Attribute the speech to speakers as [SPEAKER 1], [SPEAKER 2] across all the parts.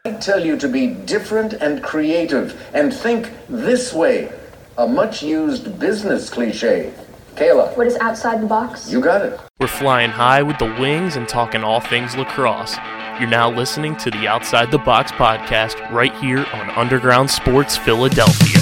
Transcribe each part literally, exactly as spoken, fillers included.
[SPEAKER 1] I tell you to be different and creative and think this way. A much-used business cliche. Kayla.
[SPEAKER 2] What is outside the box?
[SPEAKER 1] You got it.
[SPEAKER 3] We're flying high with the wings and talking all things lacrosse. You're now listening to the Outside the Box podcast right here on Underground Sports Philadelphia.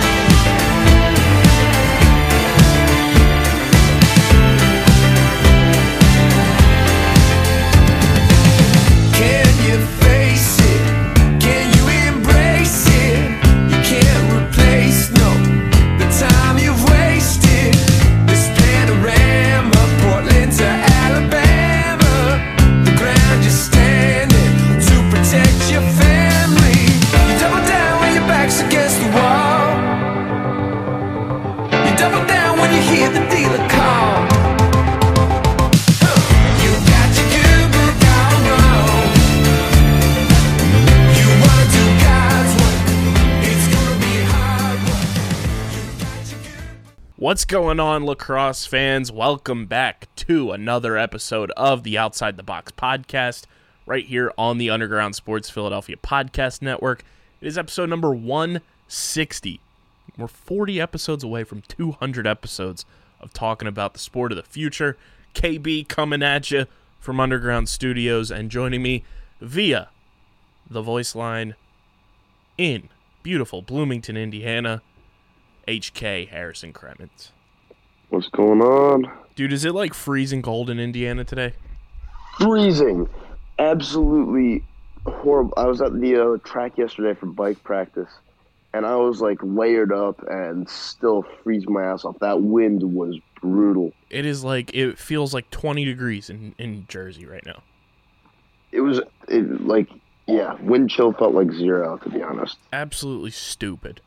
[SPEAKER 3] What's going on, lacrosse fans? Welcome back to another episode of the Outside the Box podcast right here on the Underground Sports Philadelphia podcast network. It is episode number one sixty. We're forty episodes away from two hundred episodes of talking about the sport of the future. K B coming at you from Underground Studios and joining me via the voice line in beautiful Bloomington, Indiana, H K Harrison Kremens.
[SPEAKER 4] What's going on?
[SPEAKER 3] Dude, is it like freezing cold in Indiana today?
[SPEAKER 4] Freezing. Absolutely horrible. I was at the uh, track yesterday for bike practice, and I was like layered up and still freezing my ass off. That wind was brutal.
[SPEAKER 3] It is like, it feels like twenty degrees in, in Jersey right now.
[SPEAKER 4] It was it, like, yeah, wind chill felt like zero, to be honest.
[SPEAKER 3] Absolutely stupid.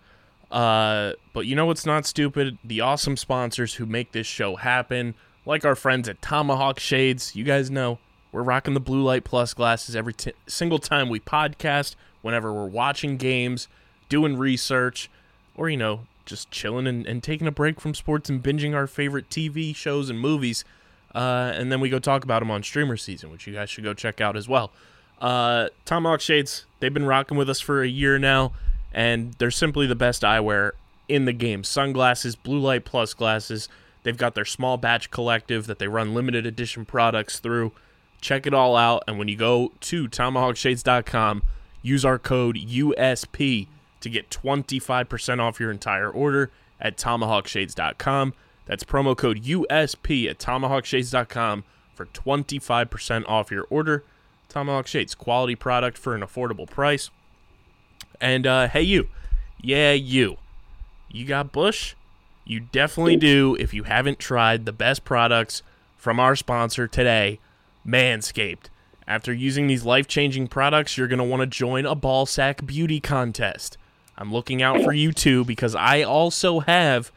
[SPEAKER 3] Uh, but you know what's not stupid? The awesome sponsors who make this show happen, like our friends at Tomahawk Shades. You guys know we're rocking the Blue Light Plus glasses every t- single time we podcast, whenever we're watching games, doing research, or, you know, just chilling and, and taking a break from sports and binging our favorite T V shows and movies. Uh, and then we go talk about them on Streamer Season, which you guys should go check out as well. Uh, Tomahawk Shades, they've been rocking with us for a year now. And they're simply the best eyewear in the game. Sunglasses, Blue Light Plus glasses. They've got their small batch collective that they run limited edition products through. Check it all out. And when you go to tomahawk shades dot com, use our code U S P to get twenty-five percent off your entire order at tomahawk shades dot com. That's promo code U S P at tomahawk shades dot com for twenty-five percent off your order. Tomahawk Shades, quality product for an affordable price. And, uh, hey, you. Yeah, you. You got Bush? You definitely do if you haven't tried the best products from our sponsor today, Manscaped. After using these life-changing products, you're going to want to join a ball sack beauty contest. I'm looking out for you, too, because I also have,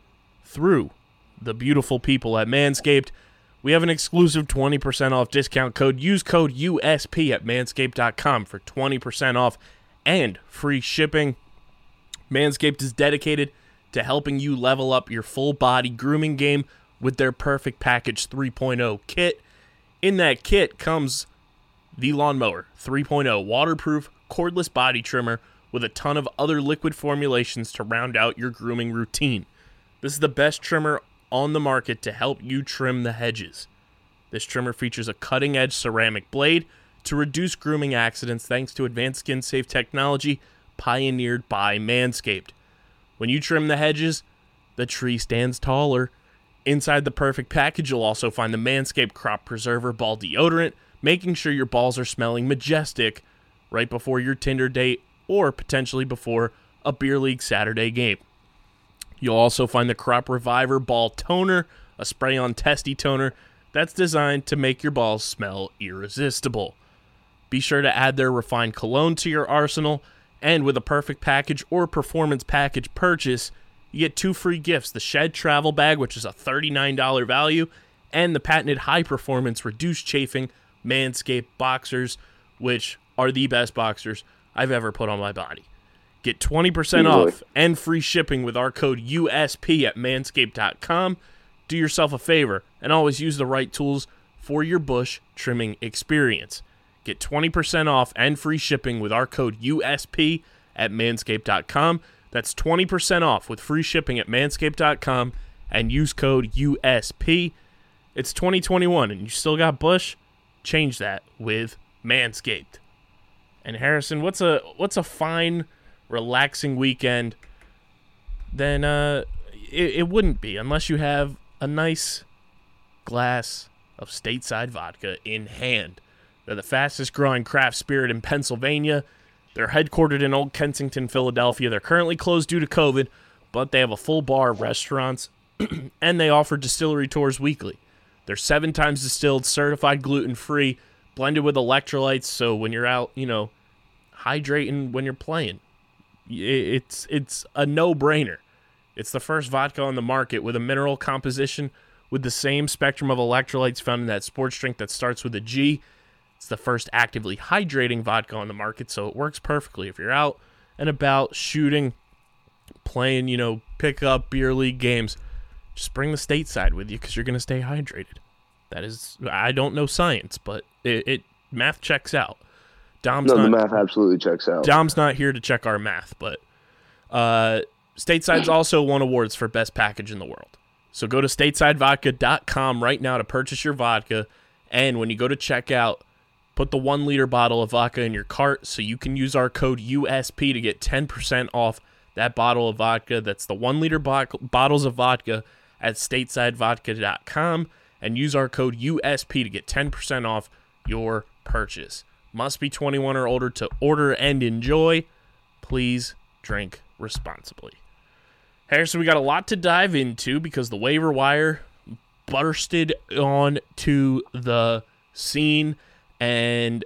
[SPEAKER 3] through the beautiful people at Manscaped, we have an exclusive twenty percent off discount code. Use code U S P at manscaped dot com for twenty percent off and free shipping. Manscaped is dedicated to helping you level up your full body grooming game with their Perfect Package three point oh kit. In that kit comes the Lawnmower three point oh waterproof cordless body trimmer with a ton of other liquid formulations to round out your grooming routine. This is the best trimmer on the market to help you trim the hedges. This trimmer features a cutting-edge ceramic blade to reduce grooming accidents thanks to advanced skin-safe technology pioneered by Manscaped. When you trim the hedges, the tree stands taller. Inside the Perfect Package, you'll also find the Manscaped Crop Preserver Ball Deodorant, making sure your balls are smelling majestic right before your Tinder date or potentially before a beer league Saturday game. You'll also find the Crop Reviver Ball Toner, a spray-on testy toner that's designed to make your balls smell irresistible. Be sure to add their refined cologne to your arsenal, and with a Perfect Package or Performance Package purchase, you get two free gifts, the Shed Travel Bag, which is a thirty-nine dollars value, and the patented high-performance reduced chafing Manscaped boxers, which are the best boxers I've ever put on my body. Get twenty percent off and free shipping with our code U S P at manscaped dot com. Do yourself a favor and always use the right tools for your bush trimming experience. Get twenty percent off and free shipping with our code U S P at manscaped dot com. That's twenty percent off with free shipping at manscaped dot com and use code U S P. It's twenty twenty-one and you still got bush? Change that with Manscaped. And Harrison, what's a what's a fine, relaxing weekend? Then uh, it, it wouldn't be unless you have a nice glass of Stateside vodka in hand. They're the fastest growing craft spirit in Pennsylvania. They're headquartered in Old Kensington, Philadelphia. They're currently closed due to COVID, but they have a full bar of restaurants, and they offer distillery tours weekly. They're seven times distilled, certified gluten-free, blended with electrolytes, so when you're out, you know, hydrating when you're playing, it's it's a no-brainer. It's the first vodka on the market with a mineral composition with the same spectrum of electrolytes found in that sports drink that starts with a G. It's the first actively hydrating vodka on the market, so it works perfectly if you're out and about shooting, playing, you know, pick-up beer league games. Just bring the Stateside with you because you're going to stay hydrated. That is, I don't know science, but it, it math checks out. Dom's
[SPEAKER 4] no,
[SPEAKER 3] not,
[SPEAKER 4] the math absolutely checks out.
[SPEAKER 3] Dom's not here to check our math, but uh, Stateside's also won awards for best package in the world. So go to stateside vodka dot com right now to purchase your vodka, and when you go to checkout, put the one liter bottle of vodka in your cart so you can use our code U S P to get ten percent off that bottle of vodka. That's the one liter bo- bottles of vodka at stateside vodka dot com and use our code U S P to get ten percent off your purchase. Must be twenty-one or older to order and enjoy. Please drink responsibly. Harrison, we got a lot to dive into because the waiver wire bursted onto the scene and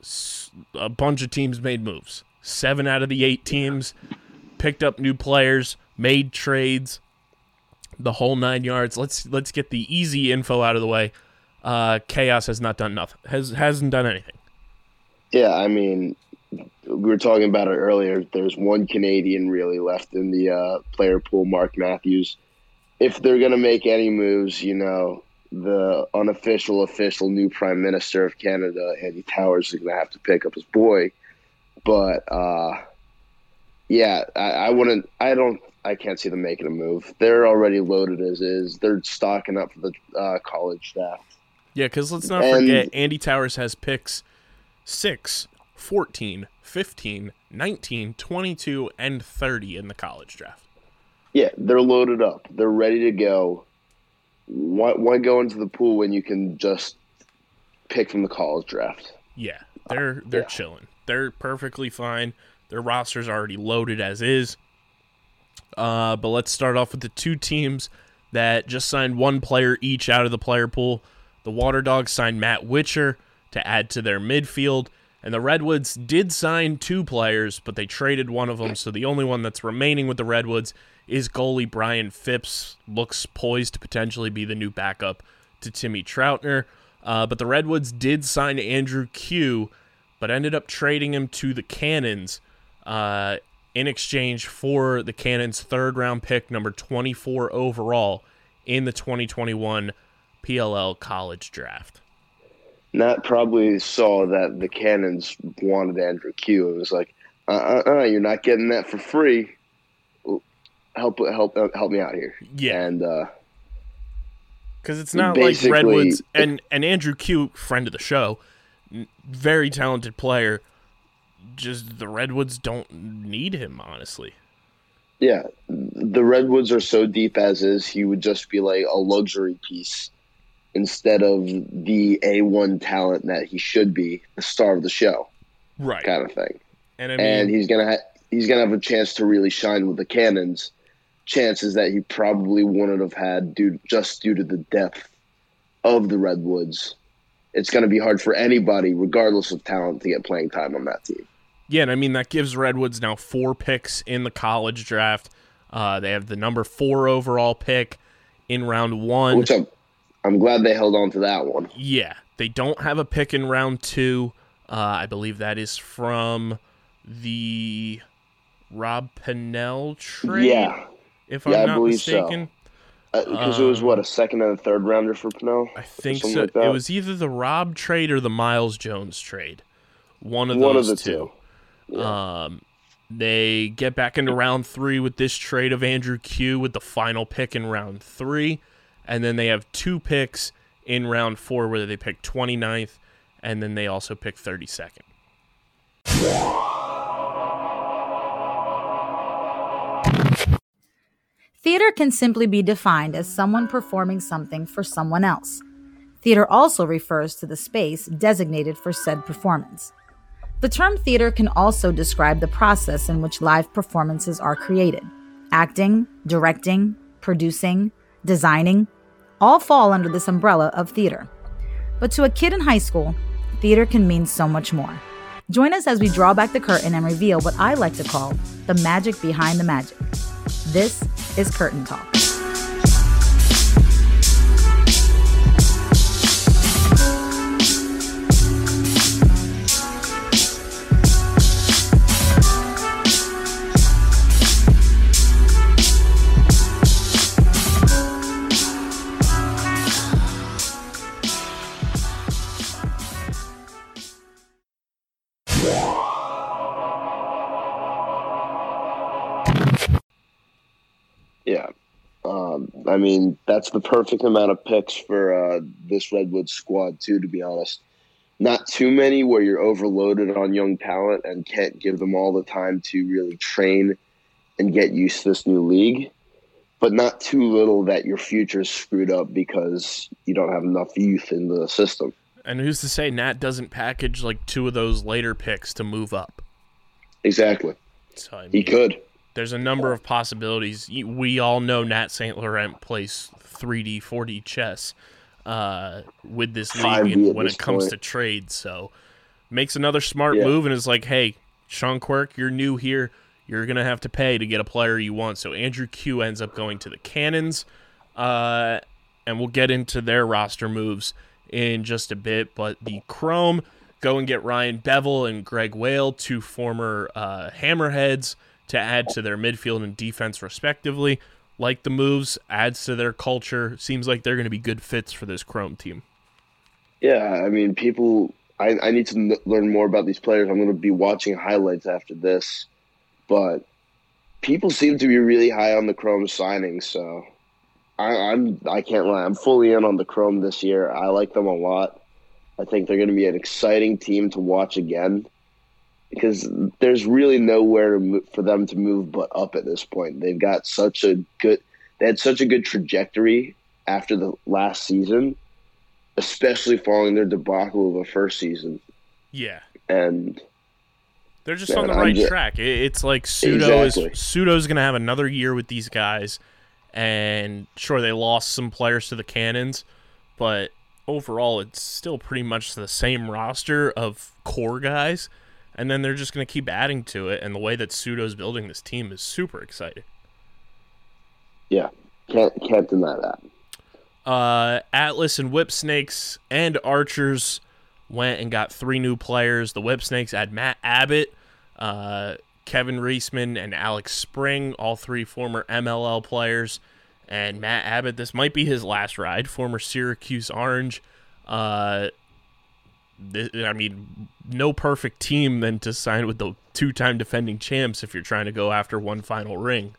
[SPEAKER 3] a bunch of teams made moves. Seven out of the eight teams picked up new players, made trades, the whole nine yards. Let's let's get the easy info out of the way. Uh, Chaos has not done nothing. Has hasn't done anything.
[SPEAKER 4] Yeah, I mean, we were talking about it earlier. There's one Canadian really left in the uh, player pool, Mark Matthews. If they're going to make any moves, you know, the unofficial, official new Prime Minister of Canada, Andy Towers, is going to have to pick up his boy. But, uh, yeah, I, I wouldn't – I don't – I can't see them making a move. They're already loaded as is. They're stocking up for the uh, college draft.
[SPEAKER 3] Yeah, because let's not
[SPEAKER 4] and,
[SPEAKER 3] forget, Andy Towers has picks six, fourteen, fifteen, nineteen, twenty-two, and thirty in the college draft.
[SPEAKER 4] Yeah, they're loaded up. They're ready to go. Why, why go into the pool when you can just pick from the college draft?
[SPEAKER 3] Yeah, they're they're
[SPEAKER 4] yeah.
[SPEAKER 3] chilling. They're perfectly fine. Their roster's already loaded as is. Uh, but let's start off with the two teams that just signed one player each out of the player pool. The Water Dogs signed Matt Witcher to add to their midfield, and the Redwoods did sign two players, but they traded one of them, so the only one that's remaining with the Redwoods is goalie Brian Phipps. Looks poised to potentially be the new backup to Timmy Troutner. Uh, but the Redwoods did sign Andrew Q, but ended up trading him to the Cannons uh, in exchange for the Cannons' third-round pick, number twenty-four overall, in the twenty twenty-one P L L College Draft.
[SPEAKER 4] Nat probably saw that the Cannons wanted Andrew Q and was like, uh, uh, uh, you're not getting that for free. Help, help, help me out here.
[SPEAKER 3] Yeah.
[SPEAKER 4] And, uh,
[SPEAKER 3] because it's not like Redwoods and, and Andrew Q, friend of the show, very talented player. Just the Redwoods don't need him, honestly.
[SPEAKER 4] Yeah. The Redwoods are so deep as is, he would just be like a luxury piece instead of the A one talent that he should be, the star of the show,
[SPEAKER 3] right?
[SPEAKER 4] Kind of thing.
[SPEAKER 3] And I mean,
[SPEAKER 4] and he's gonna ha- he's gonna have a chance to really shine with the Cannons. Chances that he probably wouldn't have had due just due to the depth of the Redwoods. It's gonna be hard for anybody, regardless of talent, to get playing time on that team.
[SPEAKER 3] Yeah, and I mean that gives Redwoods now four picks in the college draft. Uh, they have the number four overall pick in round one,
[SPEAKER 4] which I'm I'm glad they held on to that one.
[SPEAKER 3] Yeah, they don't have a pick in round two. Uh, I believe that is from the Rob Pennell trade.
[SPEAKER 4] Yeah,
[SPEAKER 3] if
[SPEAKER 4] yeah,
[SPEAKER 3] I'm
[SPEAKER 4] I
[SPEAKER 3] not
[SPEAKER 4] believe
[SPEAKER 3] mistaken.
[SPEAKER 4] Because so. uh,
[SPEAKER 3] um,
[SPEAKER 4] it was what, a second and a third rounder for Pennell.
[SPEAKER 3] I think so.
[SPEAKER 4] Like
[SPEAKER 3] it was either the Rob trade or the Miles Jones trade. One of
[SPEAKER 4] One
[SPEAKER 3] those
[SPEAKER 4] of the
[SPEAKER 3] two.
[SPEAKER 4] two. Yeah.
[SPEAKER 3] Um, they get back into round three with this trade of Andrew Q with the final pick in round three. And then they have two picks in round four where they pick twenty-ninth, and then they also pick thirty-second.
[SPEAKER 2] Theater can simply be defined as someone performing something for someone else. Theater also refers to the space designated for said performance. The term theater can also describe the process in which live performances are created. Acting, directing, producing, designing, all fall under this umbrella of theater. But to a kid in high school, theater can mean so much more. Join us as we draw back the curtain and reveal what I like to call the magic behind the magic. This is Curtain Talk.
[SPEAKER 4] Yeah. Um, I mean, that's the perfect amount of picks for uh, this Redwood squad, too, to be honest. Not too many where you're overloaded on young talent and can't give them all the time to really train and get used to this new league, but not too little that your future's screwed up because you don't have enough youth in the system.
[SPEAKER 3] And who's to say Nat doesn't package like two of those later picks to move up?
[SPEAKER 4] Exactly.
[SPEAKER 3] So, I mean,
[SPEAKER 4] he could.
[SPEAKER 3] There's a number of possibilities. We all know Nat Saint Laurent plays three D, four D chess uh, with this league and when it comes point. to trades. So makes another smart yeah. move and is like, hey, Sean Quirk, you're new here. You're going to have to pay to get a player you want. So Andrew Q ends up going to the Cannons, uh, and we'll get into their roster moves in just a bit. But the Chrome go and get Ryan Bevel and Greg Whale, two former uh, Hammerheads, to add to their midfield and defense respectively. Like the moves, adds to their culture. Seems like they're going to be good fits for this Chrome team.
[SPEAKER 4] Yeah, I mean, people, I, I need to n- learn more about these players. I'm going to be watching highlights after this. But people seem to be really high on the Chrome signing, so I, I'm, I can't lie. I'm fully in on the Chrome this year. I like them a lot. I think they're going to be an exciting team to watch again, because there's really nowhere to move, for them to move but up at this point. They've got such a good – they had such a good trajectory after the last season, especially following their debacle of the first season.
[SPEAKER 3] Yeah.
[SPEAKER 4] And –
[SPEAKER 3] they're just
[SPEAKER 4] man,
[SPEAKER 3] on the right
[SPEAKER 4] just,
[SPEAKER 3] track. It's like Pseudo
[SPEAKER 4] exactly.
[SPEAKER 3] is Pseudo's going to have another year with these guys, and sure, they lost some players to the Cannons, but overall it's still pretty much the same roster of core guys. And then they're just going to keep adding to it, and the way that Pseudo's building this team is super exciting.
[SPEAKER 4] Yeah, can't can't deny that.
[SPEAKER 3] Uh, Atlas and Whipsnakes and Archers went and got three new players. The Whipsnakes had Matt Abbott, uh, Kevin Reisman, and Alex Spring, all three former M L L players. And Matt Abbott, this might be his last ride, former Syracuse Orange. Uh, I mean, no perfect team than to sign with the two-time defending champs if you're trying to go after one final ring.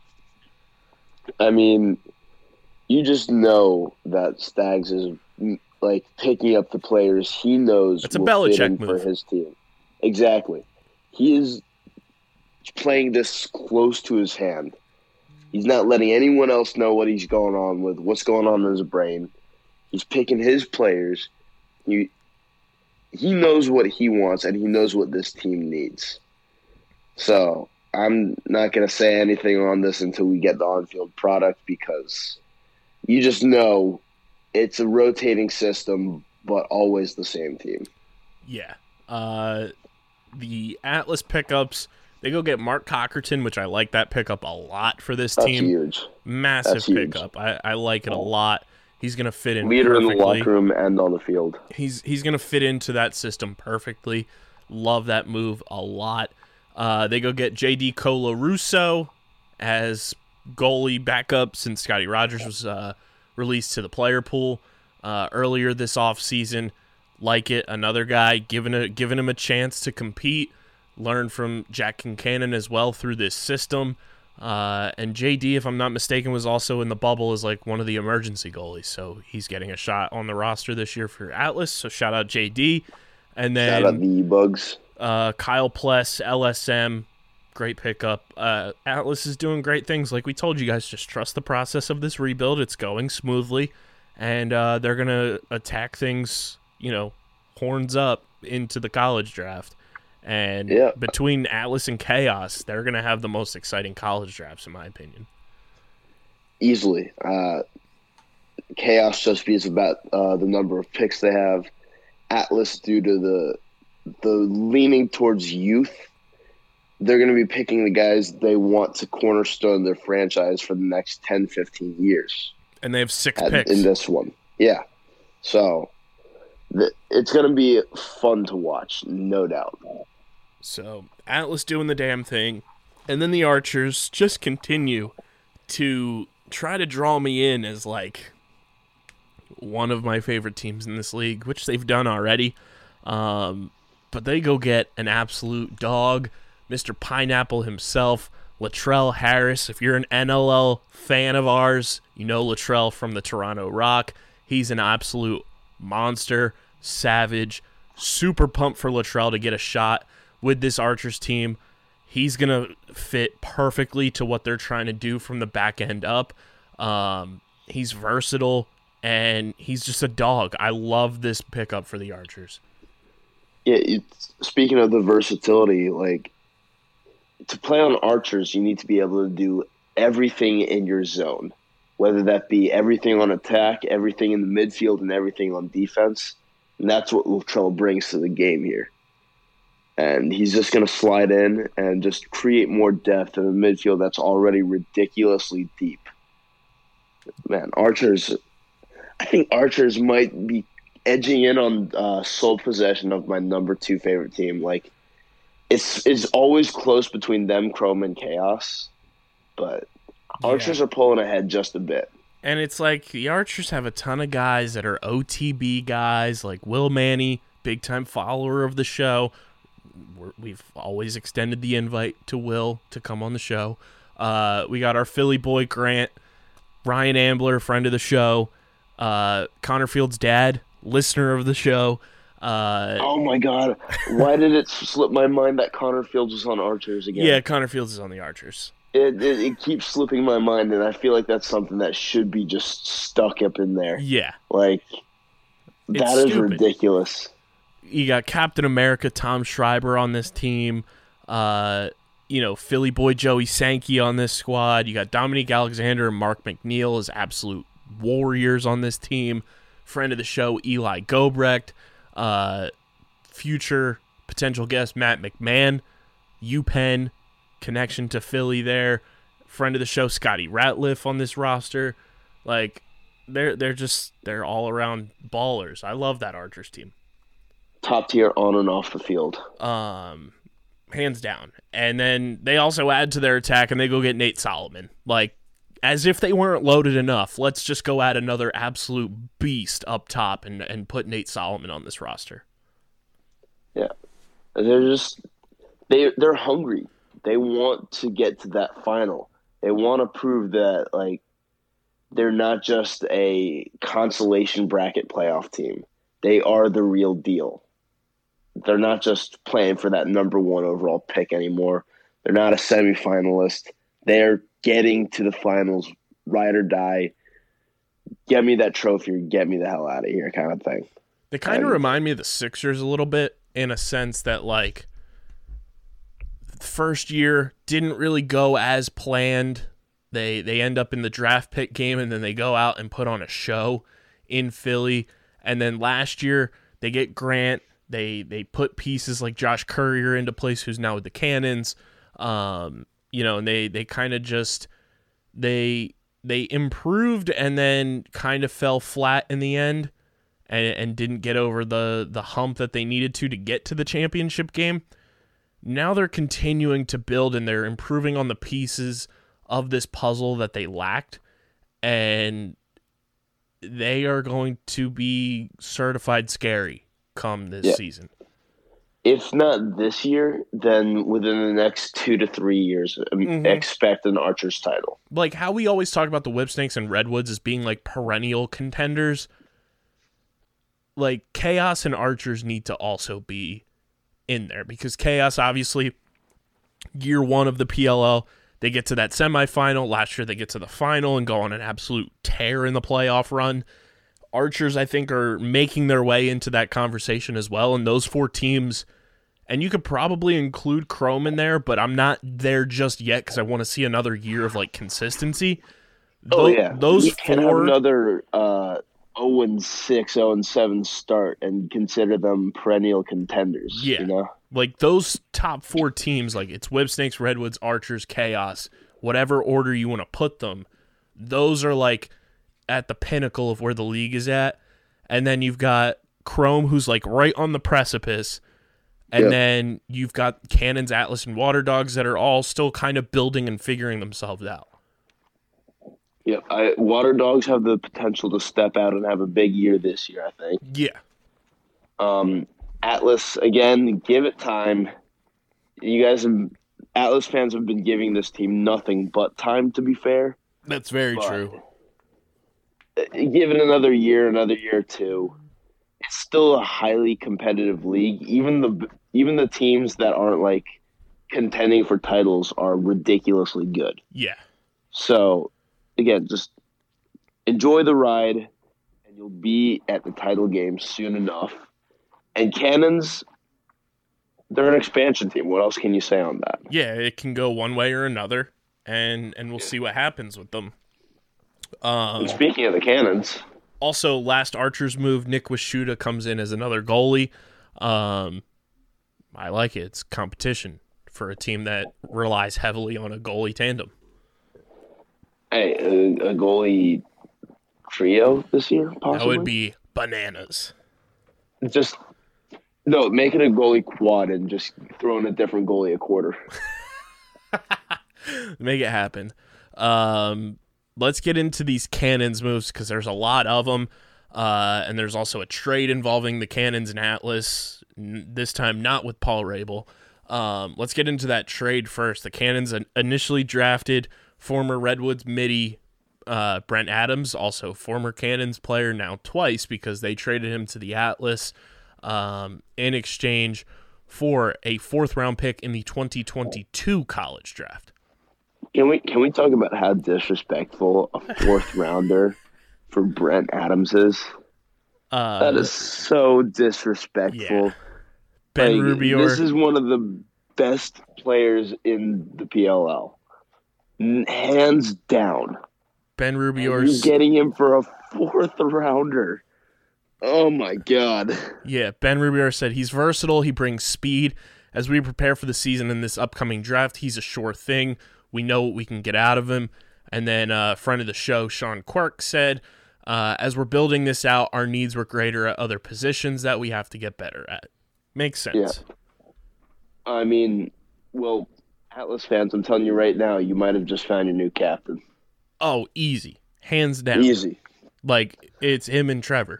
[SPEAKER 4] I mean, you just know that Stags is like picking up the players he knows
[SPEAKER 3] it's a
[SPEAKER 4] will fit
[SPEAKER 3] Belichick
[SPEAKER 4] in
[SPEAKER 3] move
[SPEAKER 4] for his team. Exactly. He is playing this close to his hand. He's not letting anyone else know what he's going on with, what's going on in his brain. He's picking his players. He He knows what he wants, and he knows what this team needs. So I'm not going to say anything on this until we get the on-field product, because you just know it's a rotating system, but always the same team.
[SPEAKER 3] Yeah. Uh, the Atlas pickups, they go get Mark Cockerton, which I like that pickup a lot for this
[SPEAKER 4] That's
[SPEAKER 3] team.
[SPEAKER 4] huge.
[SPEAKER 3] Massive
[SPEAKER 4] That's huge.
[SPEAKER 3] pickup. I, I like it a lot. He's going to fit in
[SPEAKER 4] Leader
[SPEAKER 3] perfectly.
[SPEAKER 4] in the locker room and on the field.
[SPEAKER 3] He's he's going to fit into that system perfectly. Love that move a lot. Uh, they go get J D Colarusso as goalie backup since Scotty Rogers was uh, released to the player pool uh, earlier this offseason. like it. Another guy giving a giving him a chance to compete, learn from Jack Kincannon as well through this system. Uh, and J D, if I'm not mistaken, was also in the bubble as like one of the emergency goalies, so he's getting a shot on the roster this year for Atlas. So shout out J D, and then
[SPEAKER 4] shout out the Bugs.
[SPEAKER 3] Uh, Kyle Pless, L S M, great pickup. Uh, Atlas is doing great things. Like we told you guys, just trust the process of this rebuild. It's going smoothly, and uh, they're gonna attack things, you know, horns up into the college draft. And
[SPEAKER 4] yeah.
[SPEAKER 3] between Atlas and Chaos, they're going to have the most exciting college drafts, in my opinion.
[SPEAKER 4] Easily. Uh, Chaos just because about uh, the number of picks they have. Atlas, due to the the leaning towards youth, they're going to be picking the guys they want to cornerstone their franchise for the next ten, fifteen years.
[SPEAKER 3] And they have six
[SPEAKER 4] at,
[SPEAKER 3] picks.
[SPEAKER 4] In this one. Yeah. So th- it's going to be fun to watch, no doubt.
[SPEAKER 3] So, Atlas doing the damn thing, and then the Archers just continue to try to draw me in as, like, one of my favorite teams in this league, which they've done already. Um, but they go get an absolute dog, Mister Pineapple himself, Latrell Harris. If you're an N L L fan of ours, you know Latrell from the Toronto Rock. He's an absolute monster, savage, super pumped for Latrell to get a shot with this Archers team. He's going to fit perfectly to what they're trying to do from the back end up. Um, he's versatile, and he's just a dog. I love this pickup for the Archers.
[SPEAKER 4] Yeah, it's, speaking of the versatility, like, to play on Archers, you need to be able to do everything in your zone, whether that be everything on attack, everything in the midfield, and everything on defense. And that's what Latrell brings to the game here. And he's just going to slide in and just create more depth in a midfield that's already ridiculously deep. Man, Archers, I think Archers might be edging in on uh, sole possession of my number two favorite team. Like, it's it's always close between them, Chrome, and Chaos, but Archers yeah. are pulling ahead just a bit.
[SPEAKER 3] And it's like the Archers have a ton of guys that are O T B guys, like Will Manny, big-time follower of the show. We're, we've always extended the invite to Will to come on the show. Uh, we got our Philly boy Grant, Ryan Ambler, friend of the show, uh, Connor Field's dad, listener of the show. Uh,
[SPEAKER 4] oh my God! Why did it slip my mind that Connor Fields was on Archers again?
[SPEAKER 3] Yeah, Connor Fields is on the Archers.
[SPEAKER 4] It, it it keeps slipping my mind, and I feel like that's something that should be just stuck up in there.
[SPEAKER 3] Yeah,
[SPEAKER 4] like
[SPEAKER 3] it's
[SPEAKER 4] that is
[SPEAKER 3] stupid.
[SPEAKER 4] ridiculous.
[SPEAKER 3] You got Captain America Tom Schreiber on this team. Uh, you know, Philly boy Joey Sankey on this squad. You got Dominique Alexander and Mark McNeil as absolute warriors on this team. Friend of the show, Eli Gobrecht. Uh, future potential guest, Matt McMahon. UPenn connection to Philly there. Friend of the show, Scotty Ratliff on this roster. Like, they're they're just, they're all around ballers. I love that Archers team.
[SPEAKER 4] Top tier on and off the field.
[SPEAKER 3] Um, hands down. And then they also add to their attack and they go get Nate Solomon. Like, as if they weren't loaded enough, let's just go add another absolute beast up top and, and put Nate Solomon on this roster.
[SPEAKER 4] Yeah. They're just, they, they're hungry. They want to get to that final. They want to prove that, like, they're not just a consolation bracket playoff team. They are the real deal. They're not just playing for that number one overall pick anymore. They're not a semifinalist. They're getting to the finals, ride or die. Get me that trophy or get me the hell out of here kind of thing.
[SPEAKER 3] They kind of remind me of the Sixers a little bit in a sense that, like, the first year didn't really go as planned. They they end up in the draft pick game and then they go out and put on a show in Philly. And then last year they get Grant. They they put pieces like Josh Courier into place, who's now with the Cannons. Um, you know, and they they kind of just they they improved and then kind of fell flat in the end, and and didn't get over the the hump that they needed to to get to the championship game. Now they're continuing to build and they're improving on the pieces of this puzzle that they lacked, and they are going to be certified scary come this
[SPEAKER 4] Yeah.
[SPEAKER 3] season.
[SPEAKER 4] If not this year, then within the next two to three years, um,
[SPEAKER 3] Mhm.
[SPEAKER 4] expect an Archer's title.
[SPEAKER 3] Like how we always talk about the Whipsnakes and Redwoods as being like perennial contenders. Like Chaos and Archers need to also be in there because Chaos, obviously, year one of the P L L, they get to that semifinal. Last year, they get to the final and go on an absolute tear in the playoff run. Archers, I think, are making their way into that conversation as well. And those four teams, and you could probably include Chrome in there, but I'm not there just yet because I want to see another year of like consistency.
[SPEAKER 4] Oh,
[SPEAKER 3] Tho-
[SPEAKER 4] yeah.
[SPEAKER 3] those
[SPEAKER 4] we can have
[SPEAKER 3] four,
[SPEAKER 4] another uh, oh and six, oh and seven start and consider them perennial contenders.
[SPEAKER 3] Yeah.
[SPEAKER 4] You know?
[SPEAKER 3] like those top four teams, like it's Whipsnakes, Redwoods, Archers, Chaos, whatever order you want to put them, those are like at the pinnacle of where the league is at. And then you've got Chrome, who's like right on the precipice. And
[SPEAKER 4] Yep.
[SPEAKER 3] then you've got Cannons, Atlas, and Water Dogs that are all still kind of building and figuring themselves out.
[SPEAKER 4] Yeah, I, Water Dogs have the potential to step out and have a big year this year, I think.
[SPEAKER 3] Yeah.
[SPEAKER 4] Um, Atlas, again, give it time. You guys have, Atlas fans have been giving this team nothing but time, to be fair.
[SPEAKER 3] That's very
[SPEAKER 4] But-
[SPEAKER 3] true.
[SPEAKER 4] Give it another year, another year or two. It's still a highly competitive league. Even the even the teams that aren't like contending for titles are ridiculously good.
[SPEAKER 3] Yeah.
[SPEAKER 4] So, again, just enjoy the ride, and you'll be at the title game soon enough. And Cannons, they're an expansion team. What else can you say on that?
[SPEAKER 3] Yeah, it can go one way or another, and and we'll see what happens with them. Um,
[SPEAKER 4] And speaking of the Cannons,
[SPEAKER 3] also, last Archers move, Nick Washuta comes in as another goalie. Um, I like it. It's competition for a team that relies heavily on a goalie tandem.
[SPEAKER 4] hey, a, a goalie trio this year, possibly?
[SPEAKER 3] That would be bananas.
[SPEAKER 4] Just, no, make it a goalie quad and just throw in a different goalie a quarter.
[SPEAKER 3] Make it happen. Um, let's get into these Cannons moves because there's a lot of them. Uh, and there's also a trade involving the Cannons and Atlas, n- this time not with Paul Rabel. Um, let's get into that trade first. The Cannons in- initially drafted former Redwoods midi uh, Brent Adams, also former Cannons player, now twice because they traded him to the Atlas um, in exchange for a fourth round pick in the twenty twenty-two college draft.
[SPEAKER 4] Can we can we talk about how disrespectful a fourth rounder for Brent Adams is?
[SPEAKER 3] Uh,
[SPEAKER 4] That is so disrespectful.
[SPEAKER 3] Yeah. Ben
[SPEAKER 4] Like,
[SPEAKER 3] Rubio.
[SPEAKER 4] This is one of the best players in the P L L. N- Hands down.
[SPEAKER 3] Ben
[SPEAKER 4] You're
[SPEAKER 3] Rubio's.
[SPEAKER 4] getting him for a fourth rounder. Oh my god.
[SPEAKER 3] Yeah, Ben Rubio said he's versatile. He brings speed. As we prepare for the season in this upcoming draft, he's a sure thing. We know what we can get out of him. And then uh, friend of the show, Sean Quirk, said, uh, as we're building this out, our needs were greater at other positions that we have to get better at. Makes sense.
[SPEAKER 4] Yeah. I mean, well, Atlas fans, I'm telling you right now, you might have just found your new captain.
[SPEAKER 3] Oh, easy. Hands down.
[SPEAKER 4] Easy.
[SPEAKER 3] Like, it's him and Trevor.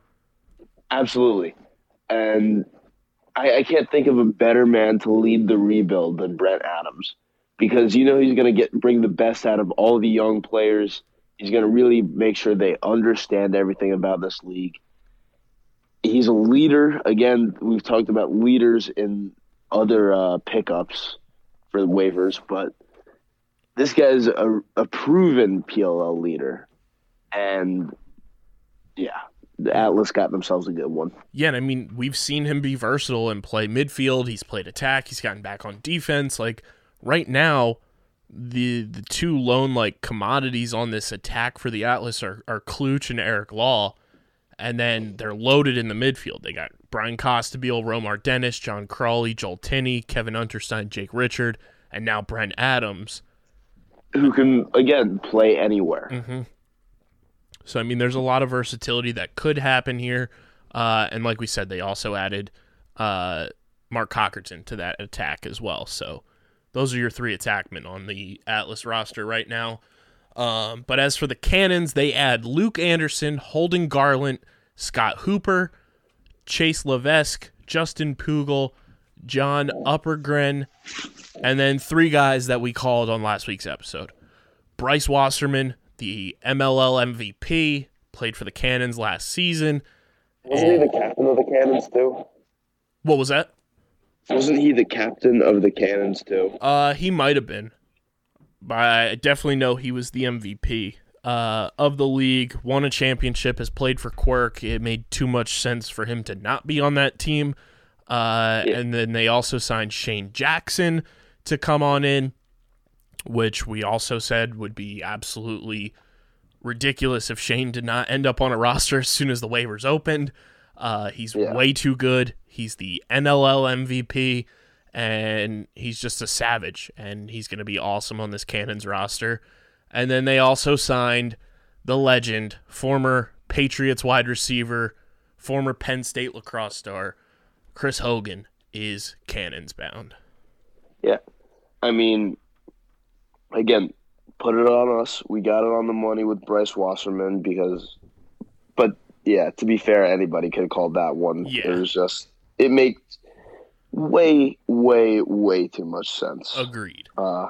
[SPEAKER 4] Absolutely. And I, I can't think of a better man to lead the rebuild than Brent Adams, because you know he's going to get bring the best out of all the young players. He's going to really make sure they understand everything about this league. He's a leader. Again, we've talked about leaders in other uh, pickups for the waivers, but this guy's a, a proven P L L leader. And, yeah, the Atlas got themselves a good one.
[SPEAKER 3] Yeah, and I mean, we've seen him be versatile and play midfield. He's played attack. He's gotten back on defense. Like, right now, the the two lone, like, commodities on this attack for the Atlas are, are Kluch and Eric Law, and then they're loaded in the midfield. They got Brian Costabile, Romar Dennis, John Crawley, Joel Tinney, Kevin Unterstein, Jake Richard, and now Brent Adams.
[SPEAKER 4] Who can, again, play anywhere.
[SPEAKER 3] Mm-hmm. So, I mean, there's a lot of versatility that could happen here. Uh, and like we said, they also added uh, Mark Cockerton to that attack as well. So those are your three attackmen on the Atlas roster right now. Um, but as for the Cannons, they add Luke Anderson, Holden Garland, Scott Hooper, Chase Levesque, Justin Pugel, John Uppergren, and then three guys that we called on last week's episode. Bryce Wasserman, the M L L M V P, played for the Cannons last season.
[SPEAKER 4] Wasn't he the captain of the Cannons too?
[SPEAKER 3] What was that?
[SPEAKER 4] Wasn't he the captain of the Cannons too?
[SPEAKER 3] Uh, he might have been. But I definitely know he was the M V P uh, of the league, won a championship, has played for Quirk. It made too much sense for him to not be on that team. Uh,
[SPEAKER 4] Yeah.
[SPEAKER 3] And then they also signed Shane Jackson to come on in, which we also said would be absolutely ridiculous if Shane did not end up on a roster as soon as the waivers opened. Uh, he's
[SPEAKER 4] Yeah.
[SPEAKER 3] way too good. He's the N L L M V P, and he's just a savage, and he's going to be awesome on this Cannons roster. And then they also signed the legend, former Patriots wide receiver, former Penn State lacrosse star, Chris Hogan, is Cannons bound.
[SPEAKER 4] Yeah. I mean, again, put it on us. We got it on the money with Bryce Wasserman because, but yeah, to be fair, anybody could have called that one.
[SPEAKER 3] Yeah.
[SPEAKER 4] It was just, it makes way, way, way too much sense.
[SPEAKER 3] Agreed.
[SPEAKER 4] Uh,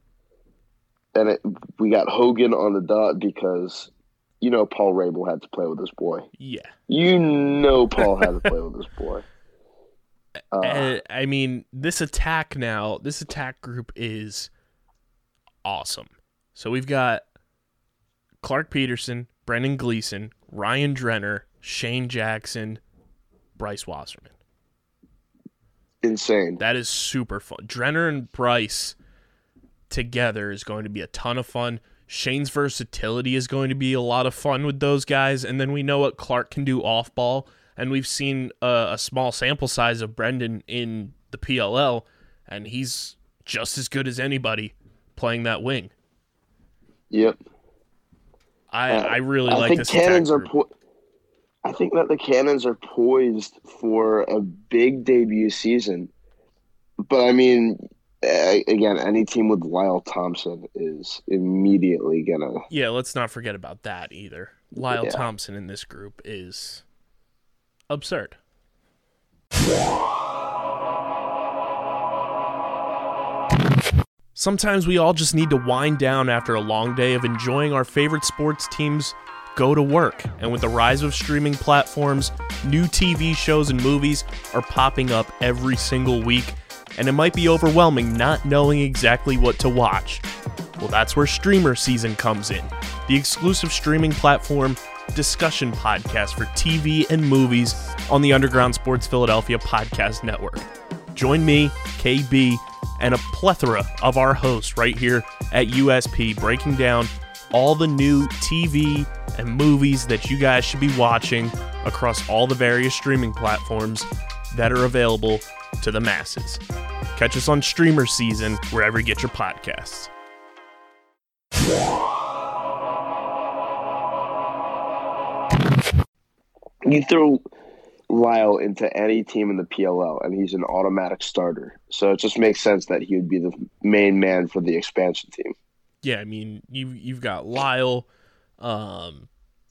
[SPEAKER 4] and it, we got Hogan on the dot because, you know, Paul Rabel had to play with this boy.
[SPEAKER 3] Yeah.
[SPEAKER 4] You know Paul had to play with this boy. Uh,
[SPEAKER 3] Uh, I mean, this attack now, this attack group is awesome. So we've got Clark Peterson, Brendan Gleason, Ryan Drenner, Shane Jackson, Bryce Wasserman.
[SPEAKER 4] insane.
[SPEAKER 3] That is super fun. Drenner and Bryce together is going to be a ton of fun. Shane's versatility is going to be a lot of fun with those guys. And then we know what Clark can do off ball. And we've seen a, a small sample size of Brendan in the P L L, and he's just as good as anybody playing that wing.
[SPEAKER 4] Yep.
[SPEAKER 3] I,
[SPEAKER 4] Uh,
[SPEAKER 3] I really
[SPEAKER 4] I
[SPEAKER 3] like
[SPEAKER 4] think
[SPEAKER 3] this
[SPEAKER 4] Cannons
[SPEAKER 3] attack
[SPEAKER 4] are.
[SPEAKER 3] group.
[SPEAKER 4] Po- I think that the Cannons are poised for a big debut season. But I mean, a- again, any team with Lyle Thompson is immediately gonna.
[SPEAKER 3] Yeah, let's not forget about that either. Lyle
[SPEAKER 4] Yeah.
[SPEAKER 3] Thompson in this group is absurd. Sometimes we all just need to wind down after a long day of enjoying our favorite sports teams go to work. And with the rise of streaming platforms, new T V shows and movies are popping up every single week, and it might be overwhelming not knowing exactly what to watch. Well, that's where Streamer Season comes in, the exclusive streaming platform discussion podcast for T V and movies on the Underground Sports Philadelphia podcast network. Join me, K B, and a plethora of our hosts right here at U S P breaking down all the new T V and movies that you guys should be watching across all the various streaming platforms that are available to the masses. Catch us on Streamer Season wherever you get your podcasts.
[SPEAKER 4] You throw Lyle into any team in the P L L, and he's an automatic starter. So it just makes sense that he would be the main man for the expansion team.
[SPEAKER 3] Yeah, I mean, you you've got Lyle. Um,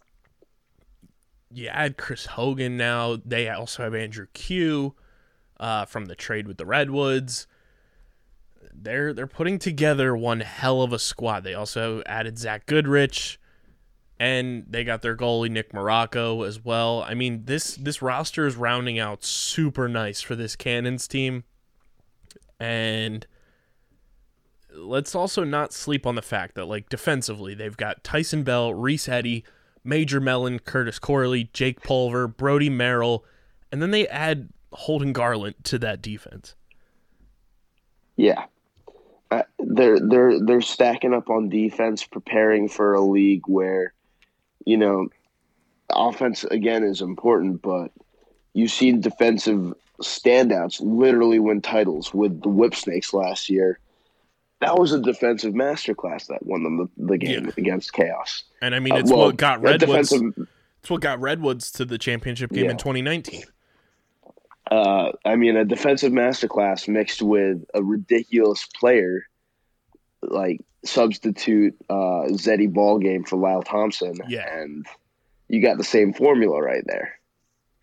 [SPEAKER 3] you add Chris Hogan now. They also have Andrew Q uh, from the trade with the Redwoods. They're they're putting together one hell of a squad. They also added Zach Goodrich, and they got their goalie Nick Morocco as well. I mean, this this roster is rounding out super nice for this Cannons team. And let's also not sleep on the fact that, like, defensively, they've got Tyson Bell, Reese Eddy, Major Mellon, Curtis Corley, Jake Pulver, Brody Merrill, and then they add Holden Garland to that defense.
[SPEAKER 4] Yeah, uh, they're they're they're stacking up on defense, preparing for a league where, you know, offense again is important, but you've seen defensive standouts literally win titles with the Whipsnakes last year. That was a defensive masterclass that won them the, the game
[SPEAKER 3] Yeah.
[SPEAKER 4] against Chaos.
[SPEAKER 3] And I mean,
[SPEAKER 4] Uh,
[SPEAKER 3] it's
[SPEAKER 4] well,
[SPEAKER 3] what got
[SPEAKER 4] that
[SPEAKER 3] Redwoods.
[SPEAKER 4] defensive-
[SPEAKER 3] It's what got Redwoods to the championship game
[SPEAKER 4] Yeah.
[SPEAKER 3] in twenty nineteen.
[SPEAKER 4] Uh, I mean, a defensive masterclass mixed with a ridiculous player like substitute uh, Zeddy ball game for Lyle Thompson,
[SPEAKER 3] Yeah.
[SPEAKER 4] and you got the same formula right there.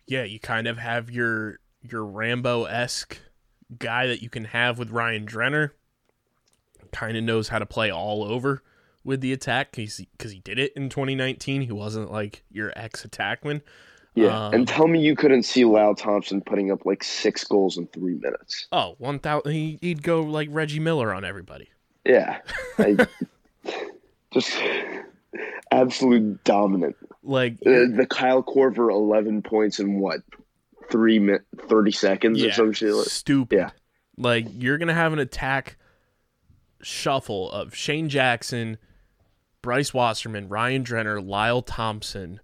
[SPEAKER 3] Yeah, you kind of have your your Rambo-esque guy that you can have with Ryan Drenner. Kind of knows how to play all over with the attack because he, he did it in twenty nineteen. He wasn't like your ex-attackman.
[SPEAKER 4] Yeah,
[SPEAKER 3] Um,
[SPEAKER 4] and tell me you couldn't see Lyle Thompson putting up like six goals in three minutes.
[SPEAKER 3] Oh, one thousand. He, he'd go like Reggie Miller on everybody.
[SPEAKER 4] Yeah, I, just absolute dominant.
[SPEAKER 3] Like
[SPEAKER 4] The, the Kyle Korver eleven points in what three min thirty seconds
[SPEAKER 3] yeah,
[SPEAKER 4] or some shit.
[SPEAKER 3] stupid.
[SPEAKER 4] Yeah.
[SPEAKER 3] Like you're gonna have an attack shuffle of Shane Jackson, Bryce Wasserman, Ryan Drenner, Lyle Thompson,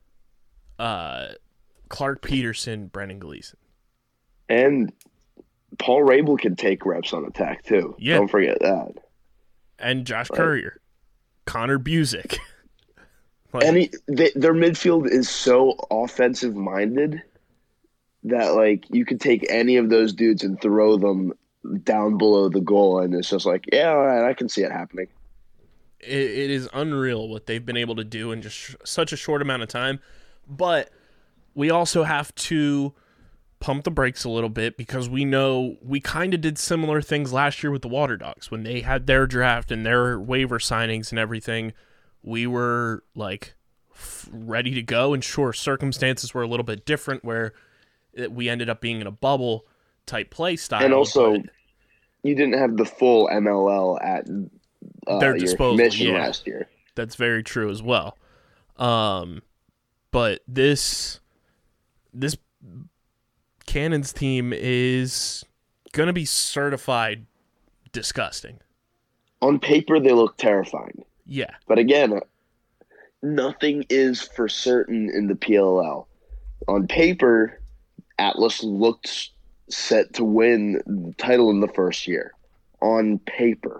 [SPEAKER 3] uh, Clark Peterson, Brendan Gleeson.
[SPEAKER 4] And Paul Rabel can take reps on attack too.
[SPEAKER 3] Yeah.
[SPEAKER 4] Don't forget that.
[SPEAKER 3] And Josh
[SPEAKER 4] Right.
[SPEAKER 3] Courier, Connor Busick. Like,
[SPEAKER 4] Any they, their midfield is so offensive minded that like you could take any of those dudes and throw them down below the goal, and it's just like, yeah, all right, I can see it happening.
[SPEAKER 3] it, it is unreal what they've been able to do in just sh- such a short amount of time. But we also have to pump the brakes a little bit because we know we kind of did similar things last year with the Water Dogs when they had their draft and their waiver signings and everything. We were like f- ready to go, and sure, circumstances were a little bit different where it, we ended up being in a bubble type play style.
[SPEAKER 4] And also,
[SPEAKER 3] but
[SPEAKER 4] you didn't have the full M L L at uh,
[SPEAKER 3] Their
[SPEAKER 4] your
[SPEAKER 3] disposal,
[SPEAKER 4] commission
[SPEAKER 3] yeah.
[SPEAKER 4] last year.
[SPEAKER 3] that's very true as well. Um, but this this Cannons team is gonna be certified disgusting.
[SPEAKER 4] On paper, they look terrifying.
[SPEAKER 3] Yeah,
[SPEAKER 4] But again, nothing is for certain in the P L L. On paper, Atlas looked set to win the title in the first year. On paper.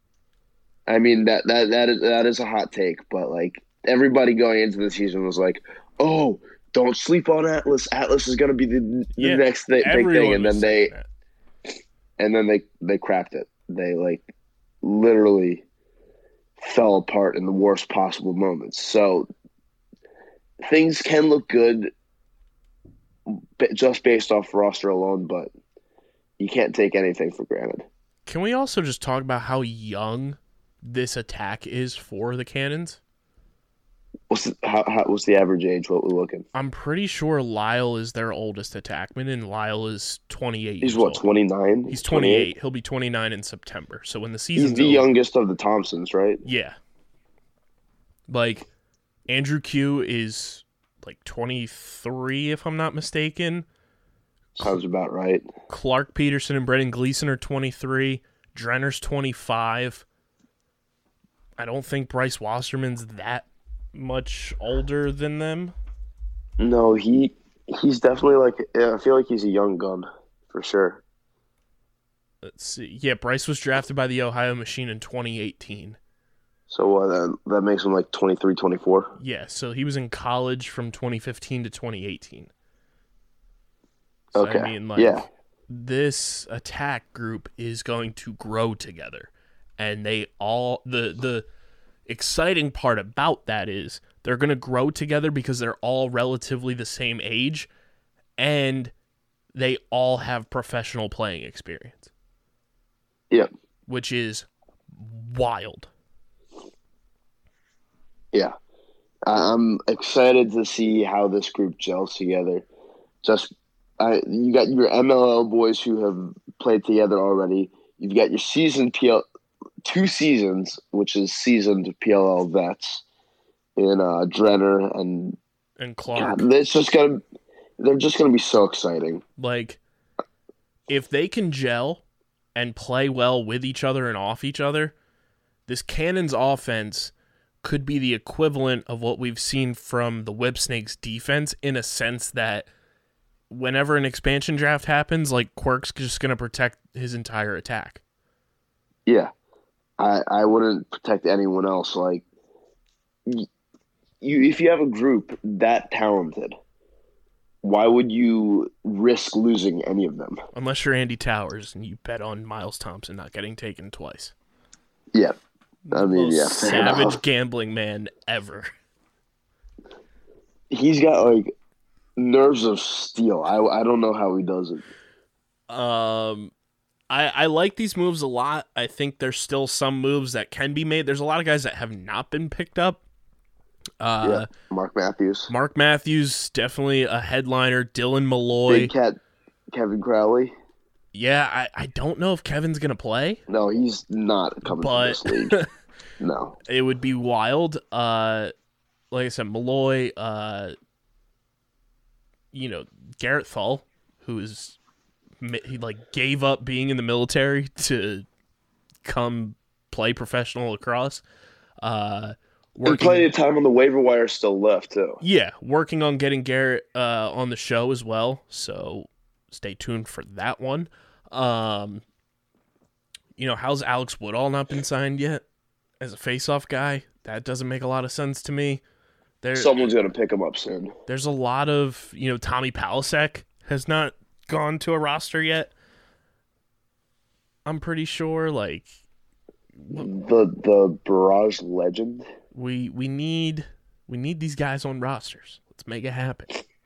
[SPEAKER 4] I mean, that that that is, that is a hot take, but like everybody going into the season was like, "Oh, don't sleep on Atlas. Atlas is going to be the, the
[SPEAKER 3] Yeah,
[SPEAKER 4] next thi- big thing."
[SPEAKER 3] everyone
[SPEAKER 4] And
[SPEAKER 3] was
[SPEAKER 4] then they
[SPEAKER 3] saying that.
[SPEAKER 4] and then they they crapped it. They like literally fell apart in the worst possible moments. So things can look good b- just based off roster alone, but you can't take anything for granted.
[SPEAKER 3] Can we also just talk about how young this attack is for the Cannons?
[SPEAKER 4] What's the, how, how what's the average age? What we're looking?
[SPEAKER 3] I'm pretty sure Lyle is their oldest attackman, and Lyle is twenty-eight.
[SPEAKER 4] He's
[SPEAKER 3] years
[SPEAKER 4] what,
[SPEAKER 3] old.
[SPEAKER 4] twenty nine?
[SPEAKER 3] He's twenty-eight. He'll be twenty-nine in September. So when the
[SPEAKER 4] He's
[SPEAKER 3] season's
[SPEAKER 4] the
[SPEAKER 3] over,
[SPEAKER 4] youngest of the Thompsons, right?
[SPEAKER 3] yeah. Like Andrew Q is like twenty-three, if I'm not mistaken.
[SPEAKER 4] Sounds about right.
[SPEAKER 3] Clark Peterson and Brendan Gleeson are twenty-three. Drenner's twenty-five. I don't think Bryce Wasserman's that much older than them.
[SPEAKER 4] No, he he's definitely like yeah, I feel like he's a young gun for sure.
[SPEAKER 3] Let's see. Yeah, Bryce was drafted by the Ohio Machine in twenty eighteen.
[SPEAKER 4] So uh, that, that makes him like twenty-three, twenty-four.
[SPEAKER 3] Yeah, so he was in college from twenty fifteen to twenty eighteen. So,
[SPEAKER 4] Okay.
[SPEAKER 3] I mean, like,
[SPEAKER 4] yeah.
[SPEAKER 3] this attack group is going to grow together. And they all, the, the exciting part about that is they're going to grow together because they're all relatively the same age and they all have professional playing experience.
[SPEAKER 4] Yeah.
[SPEAKER 3] Which is wild.
[SPEAKER 4] Yeah. I'm excited to see how this group gels together. Just I, you got your M L L boys who have played together already. You've got your seasoned P L, two seasons, which is seasoned P L L vets in uh, Drenner and
[SPEAKER 3] And Clark.
[SPEAKER 4] God, it's just gonna. They're just gonna be so exciting.
[SPEAKER 3] Like, if they can gel and play well with each other and off each other, this Cannons offense could be the equivalent of what we've seen from the Whipsnakes defense in a sense that whenever an expansion draft happens, like, Quirk's just going to protect his entire attack.
[SPEAKER 4] Yeah, I I wouldn't protect anyone else. Like you, if you have a group that talented, why would you risk losing any of them?
[SPEAKER 3] Unless you're Andy Towers and you bet on Miles Thompson not getting taken twice.
[SPEAKER 4] Yeah, I mean,
[SPEAKER 3] Most
[SPEAKER 4] yeah, fair
[SPEAKER 3] savage
[SPEAKER 4] enough.
[SPEAKER 3] gambling man ever.
[SPEAKER 4] He's got like Nerves of steel. I I don't know how he does it.
[SPEAKER 3] Um, I I like these moves a lot. I think there's still some moves that can be made. There's a lot of guys that have not been picked up. Uh,
[SPEAKER 4] yeah, Mark Matthews.
[SPEAKER 3] Mark Matthews, definitely a headliner. Dylan Malloy.
[SPEAKER 4] Big Cat, Kevin Crowley.
[SPEAKER 3] Yeah, I, I don't know if Kevin's going to play.
[SPEAKER 4] No, he's not coming
[SPEAKER 3] but
[SPEAKER 4] to this league. No.
[SPEAKER 3] It would be wild. Uh, like I said, Malloy, uh, you know, Garrett Thull, who is, he like gave up being in the military to come play professional lacrosse. Uh,
[SPEAKER 4] Working, and plenty of time on the waiver wire still left, too.
[SPEAKER 3] Yeah, working on getting Garrett uh, on the show as well, so stay tuned for that one. Um, you know, how's Alex Woodall not been signed yet as a face-off guy? That doesn't make a lot of sense to me. There,
[SPEAKER 4] Someone's going to pick him up soon.
[SPEAKER 3] There's a lot of, you know, Tommy Palasek has not gone to a roster yet. I'm pretty sure, like...
[SPEAKER 4] The the Barrage legend...
[SPEAKER 3] We we need we need these guys on rosters. Let's make it happen.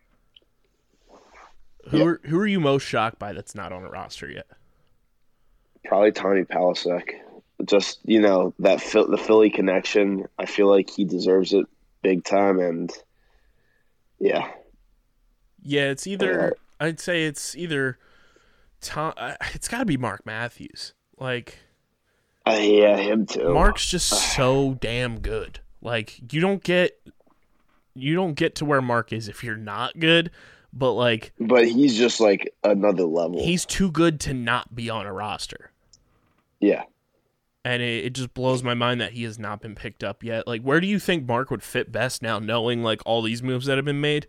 [SPEAKER 3] Who
[SPEAKER 4] yep.
[SPEAKER 3] are who are you most shocked by that's not on a roster yet?
[SPEAKER 4] Probably Tommy Palasek. Just, you know, that the Philly connection. I feel like he deserves it big time, and yeah,
[SPEAKER 3] yeah. It's either uh, I'd say it's either Tom. It's got to be Mark Matthews. Like.
[SPEAKER 4] Uh, yeah, him too.
[SPEAKER 3] Mark's just so damn good. Like you don't get, you don't get to where Mark is if you're not good. But like,
[SPEAKER 4] but he's just like another level.
[SPEAKER 3] He's too good to not be on a roster.
[SPEAKER 4] Yeah,
[SPEAKER 3] and it, it just blows my mind that he has not been picked up yet. Like, where do you think Mark would fit best now, knowing like all these moves that have been made?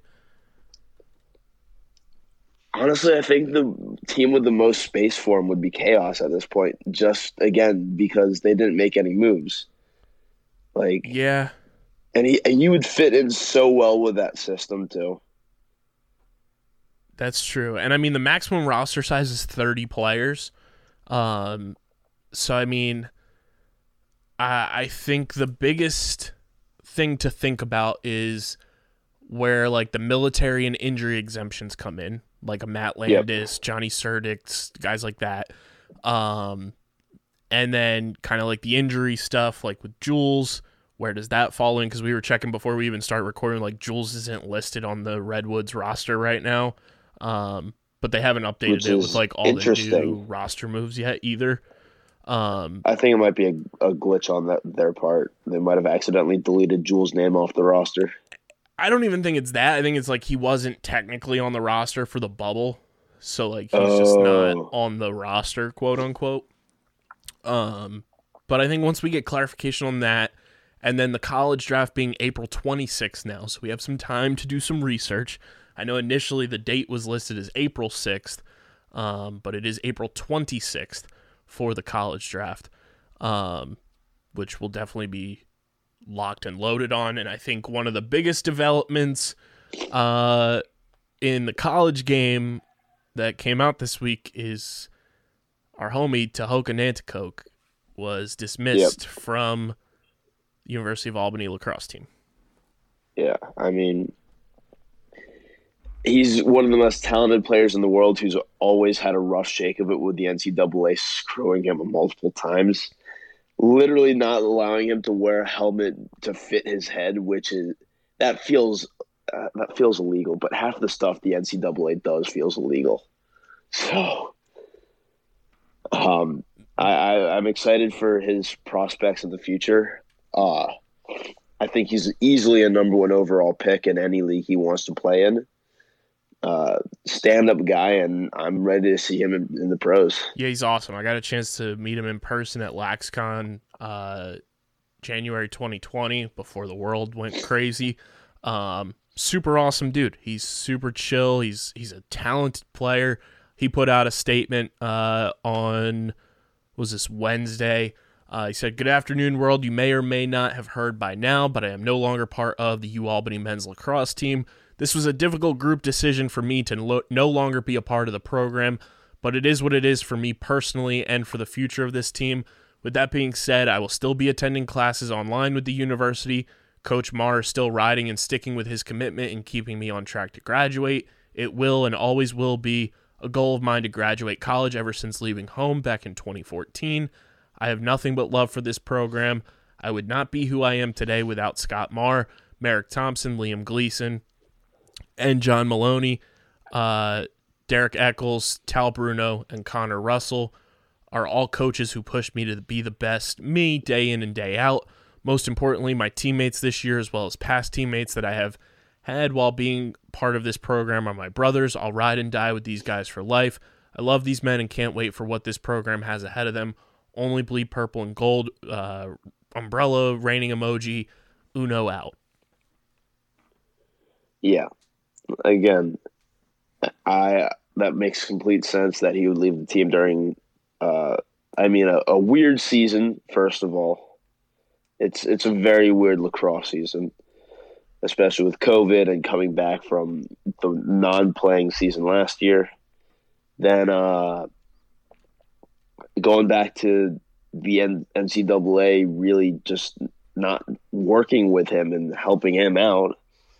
[SPEAKER 4] Honestly, I think the team with the most space for him would be Chaos at this point. Just, again, because they didn't make any moves. Like,
[SPEAKER 3] yeah.
[SPEAKER 4] And he and you would fit in so well with that system, too.
[SPEAKER 3] That's true. And, I mean, the maximum roster size is thirty players. Um, so, I mean, I, I think the biggest thing to think about is where, like, the military and injury exemptions come in. Like a Matt Landis, yep. Johnny Surdix, guys like that. Um, and then kind of like the injury stuff, like with Jules, where does that fall in? Because we were checking before we even start recording, like Jules isn't listed on the Redwoods roster right now. Um, but they haven't updated Which it with like all the new roster moves yet either. Um,
[SPEAKER 4] I think it might be a, a glitch on that their part. They might have accidentally deleted Jules' name off the roster.
[SPEAKER 3] I don't even think it's that. I think it's like he wasn't technically on the roster for the bubble. So, like, he's
[SPEAKER 4] oh.
[SPEAKER 3] just not on the roster, quote unquote. Um, but I think once we get clarification on that, and then the college draft being April twenty-sixth now, so we have some time to do some research. I know initially the date was listed as April sixth, um, but it is April twenty-sixth for the college draft, um, which will definitely be locked and loaded on. And I think one of the biggest developments uh, in the college game that came out this week is our homie Tehoka Nanticoke was dismissed yep. from the University of Albany lacrosse team.
[SPEAKER 4] Yeah, I mean, he's one of the most talented players in the world who's always had a rough shake of it with the N C double A screwing him multiple times. Literally not allowing him to wear a helmet to fit his head, which is that feels uh, that feels illegal. But half the stuff the N C double A does feels illegal. So, um, I, I I'm excited for his prospects in the future. Uh, I think he's easily a number one overall pick in any league he wants to play in. Uh, stand-up guy, and I'm ready to see him in, in the pros.
[SPEAKER 3] Yeah, he's awesome. I got a chance to meet him in person at LaxCon uh, January twenty twenty before the world went crazy. Um, super awesome dude. He's super chill. He's he's a talented player. He put out a statement uh, on, was this Wednesday? Uh, he said, "Good afternoon, world. You may or may not have heard by now, but I am no longer part of the UAlbany men's lacrosse team. This was a difficult group decision for me to lo- no longer be a part of the program, but it is what it is for me personally and for the future of this team. With that being said, I will still be attending classes online with the university. Coach Marr is still riding and sticking with his commitment and keeping me on track to graduate. It will and always will be a goal of mine to graduate college ever since leaving home back in twenty fourteen. I have nothing but love for this program. I would not be who I am today without Scott Marr, Merrick Thompson, Liam Gleason, and John Maloney. Uh, Derek Eccles, Tal Bruno, and Connor Russell are all coaches who pushed me to be the best me day in and day out. Most importantly, my teammates this year, as well as past teammates that I have had while being part of this program, are my brothers. I'll ride and die with these guys for life. I love these men and can't wait for what this program has ahead of them. Only bleed purple and gold. Uh, umbrella, raining emoji, Uno out.
[SPEAKER 4] Yeah. Again, I that makes complete sense that he would leave the team during, uh, I mean, a, a weird season, first of all. It's, it's a very weird lacrosse season, especially with COVID and coming back from the non-playing season last year. Then uh, going back to the N C double A really just not working with him and helping him out.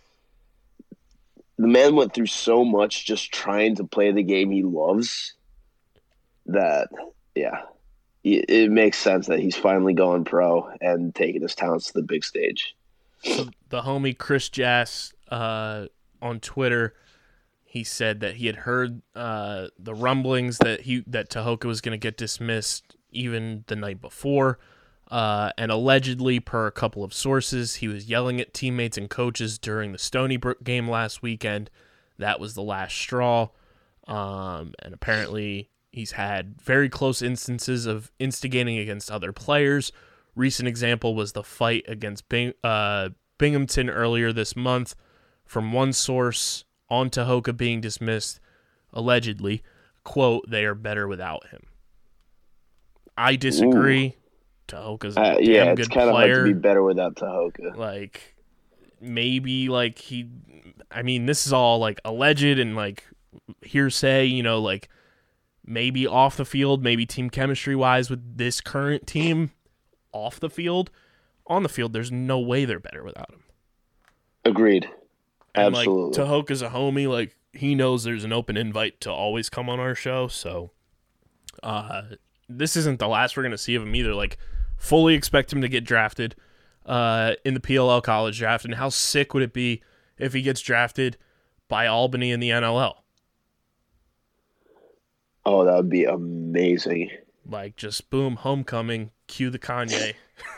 [SPEAKER 4] The man went through so much just trying to play the game he loves that, yeah, it makes sense that he's finally going pro and taking his talents to the big stage.
[SPEAKER 3] So the homie Chris Jass uh, on Twitter, he said that he had heard uh, the rumblings that he that Tehoka was going to get dismissed even the night before, uh, and allegedly, per a couple of sources, he was yelling at teammates and coaches during the Stony Brook game last weekend. That was the last straw, um, and apparently he's had very close instances of instigating against other players. Recent example was the fight against Bing, uh, Binghamton earlier this month. From one source on Tehoka being dismissed, allegedly, quote, "They are better without him." I disagree. Ooh. Tehoka's a
[SPEAKER 4] uh,
[SPEAKER 3] damn
[SPEAKER 4] yeah,
[SPEAKER 3] good
[SPEAKER 4] it's kind
[SPEAKER 3] player.
[SPEAKER 4] of hard to be better without Tehoka.
[SPEAKER 3] Like, maybe, like, he... I mean, this is all, like, alleged and, like, hearsay, you know, like, maybe off the field, maybe team chemistry-wise with this current team off the field. On the field, there's no way they're better without him.
[SPEAKER 4] Agreed.
[SPEAKER 3] And,
[SPEAKER 4] Absolutely.
[SPEAKER 3] like, Tehoka's a homie. Like, he knows there's an open invite to always come on our show, so uh, this isn't the last we're going to see of him either. Like, fully expect him to get drafted uh, in the P L L college draft, and how sick would it be if he gets drafted by Albany in the N L L?
[SPEAKER 4] Oh, that would be amazing.
[SPEAKER 3] Like, just boom, homecoming, cue the Kanye.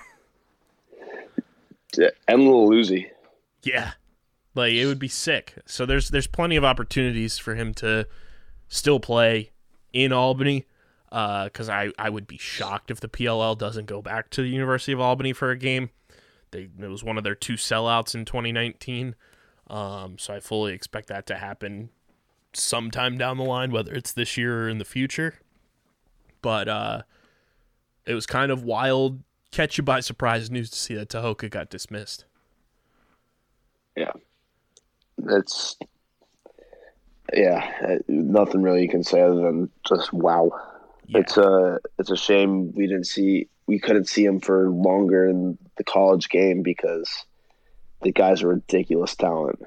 [SPEAKER 4] And Lil Uzi.
[SPEAKER 3] Yeah. Like, it would be sick. So there's there's plenty of opportunities for him to still play in Albany, because uh, I, I would be shocked if the P L L doesn't go back to the University of Albany for a game. They, it was one of their two sellouts in twenty nineteen, um, so I fully expect that to happen sometime down the line, whether it's this year or in the future. But uh, it was kind of wild, catch you by surprise news to see that Tehoka got dismissed.
[SPEAKER 4] Yeah. It's, yeah, nothing really you can say other than just wow. Yeah. It's a, it's a shame we didn't see, we couldn't see him for longer in the college game because the guy's a ridiculous talent.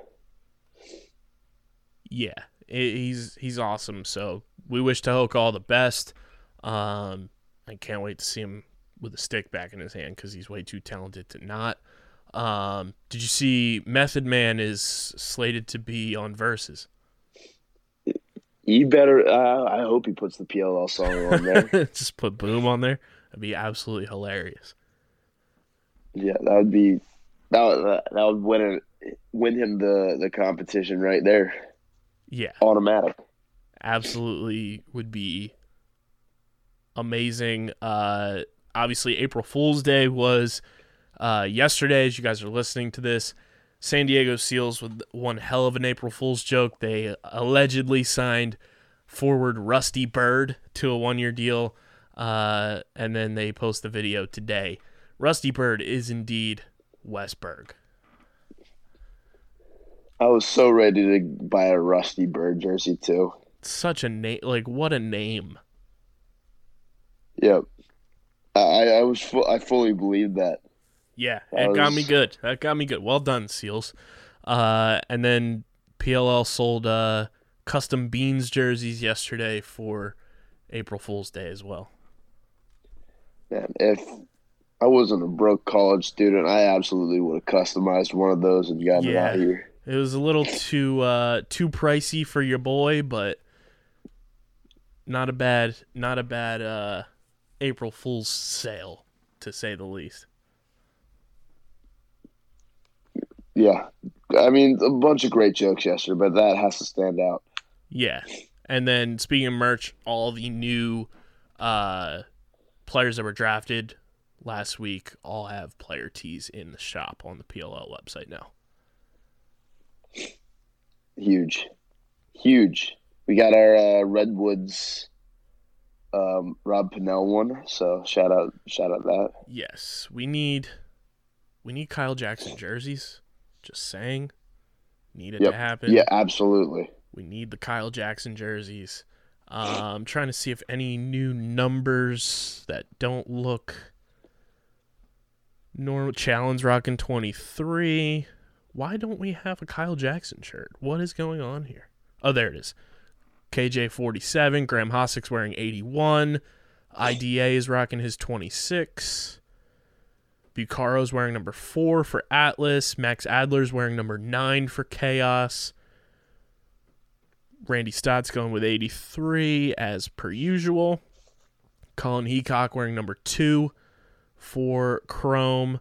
[SPEAKER 3] Yeah, he's he's awesome. So we wish Tehoka all the best. Um, I can't wait to see him with a stick back in his hand because he's way too talented to not. Um, did you see Method Man is slated to be on Versus?
[SPEAKER 4] You better. Uh, I hope he puts the P L L song on there.
[SPEAKER 3] Just put Boom on there. That'd be absolutely hilarious.
[SPEAKER 4] Yeah, that would be. That would, that would win it, win him the, the competition right there.
[SPEAKER 3] Yeah,
[SPEAKER 4] automatic.
[SPEAKER 3] Absolutely would be amazing. Uh, obviously, April Fool's Day was uh, yesterday. As you guys are listening to this, San Diego Seals with one hell of an April Fool's joke. They allegedly signed forward Rusty Bird to a one-year deal, uh, and then they post the video today. Rusty Bird is indeed Westberg.
[SPEAKER 4] I was so ready to buy a Rusty Bird jersey too.
[SPEAKER 3] Such a name, like what a name.
[SPEAKER 4] Yep, I I was fu- I fully believed that.
[SPEAKER 3] Yeah,
[SPEAKER 4] That
[SPEAKER 3] it got
[SPEAKER 4] was-
[SPEAKER 3] me good. That got me good. Well done, Seals. Uh, and then P L L sold uh, custom Beans jerseys yesterday for April Fool's Day as well.
[SPEAKER 4] Man, if I wasn't a broke college student, I absolutely would have customized one of those and gotten it
[SPEAKER 3] Yeah.
[SPEAKER 4] out here.
[SPEAKER 3] It was a little too uh, too pricey for your boy, but not a bad not a bad uh, April Fool's sale, to say the least.
[SPEAKER 4] Yeah. I mean, a bunch of great jokes yesterday, but that has to stand out.
[SPEAKER 3] Yeah. And then speaking of merch, all the new uh, players that were drafted last week all have player tees in the shop on the P L L website now.
[SPEAKER 4] Huge. Huge. We got our uh, Redwoods um, Rob Pinnell one, so shout out shout out that.
[SPEAKER 3] Yes, we need we need Kyle Jackson jerseys. Just saying. Need it
[SPEAKER 4] Yep.
[SPEAKER 3] to happen.
[SPEAKER 4] Yeah, absolutely.
[SPEAKER 3] We need the Kyle Jackson jerseys. Uh, I'm trying to see if any new numbers that don't look normal. Challenge rocking twenty-three. Why don't we have a Kyle Jackson shirt? What is going on here? Oh, there it is. K J forty-seven. Graham Hossack's wearing eighty-one. I D A is rocking his twenty-six. Bucaro's wearing number four for Atlas. Max Adler's wearing number nine for Chaos. Randy Stott's going with eighty-three as per usual. Colin Heacock wearing number two for Chrome.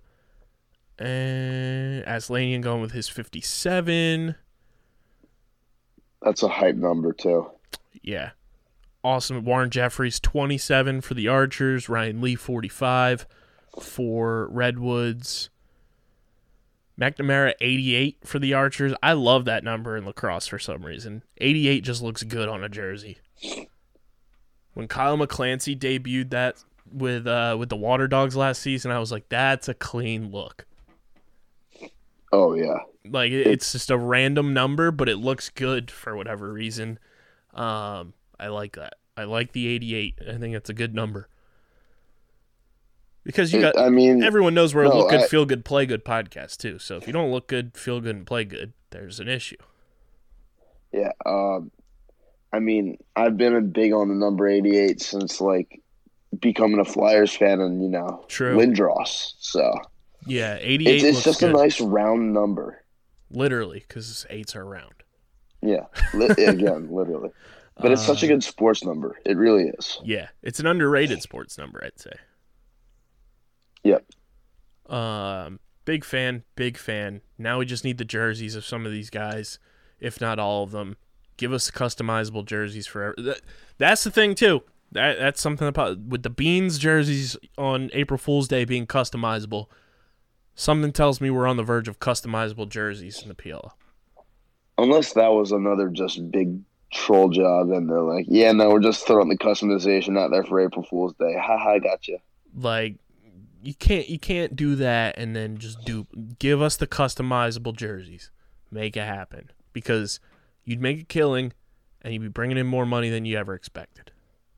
[SPEAKER 3] And Aslanian going with his fifty-seven.
[SPEAKER 4] That's a hype number too.
[SPEAKER 3] Yeah. Awesome. Warren Jeffries, twenty-seven for the Archers. Ryan Lee, forty-five for Redwoods. McNamara, eighty-eight for the Archers. I love that number in lacrosse for some reason. eighty-eight just looks good on a jersey. When Kyle McClancy debuted that with uh, with the Water Dogs last season, I was like, that's a clean look.
[SPEAKER 4] Oh yeah.
[SPEAKER 3] Like, it- it's just a random number, but it looks good for whatever reason. Um, I like that. I like the eighty-eight. I think it's a good number. Because you got,
[SPEAKER 4] I mean,
[SPEAKER 3] everyone knows we're a
[SPEAKER 4] no,
[SPEAKER 3] look good,
[SPEAKER 4] I-
[SPEAKER 3] feel good, play good podcast too. So if you don't look good, feel good, and play good, there's an issue.
[SPEAKER 4] yeah. Um, I mean, I've been big on the number eighty-eight since like becoming a Flyers fan, and you know,
[SPEAKER 3] True.
[SPEAKER 4] Lindros. So
[SPEAKER 3] Yeah, eighty-eight
[SPEAKER 4] it's, it's
[SPEAKER 3] looks
[SPEAKER 4] just
[SPEAKER 3] good.
[SPEAKER 4] a nice round number.
[SPEAKER 3] Literally, because eights are round.
[SPEAKER 4] Yeah. Li- again, literally. But it's such a
[SPEAKER 3] Uh,
[SPEAKER 4] good sports number. It really is.
[SPEAKER 3] Yeah, it's an underrated sports number, I'd say.
[SPEAKER 4] Yep.
[SPEAKER 3] Um, big fan, big fan. Now we just need the jerseys of some of these guys, if not all of them. Give us customizable jerseys for that, that's the thing too. That that's something about with the Beans jerseys on April Fool's Day being customizable. Something tells me we're on the verge of customizable jerseys in the P L L.
[SPEAKER 4] Unless that was another just big troll job, and they're like, yeah, no, we're just throwing the customization out there for April Fool's Day. Ha ha, gotcha.
[SPEAKER 3] Like you can't you can't do that and then just do give us the customizable jerseys. Make it happen, because you'd make a killing and you'd be bringing in more money than you ever expected.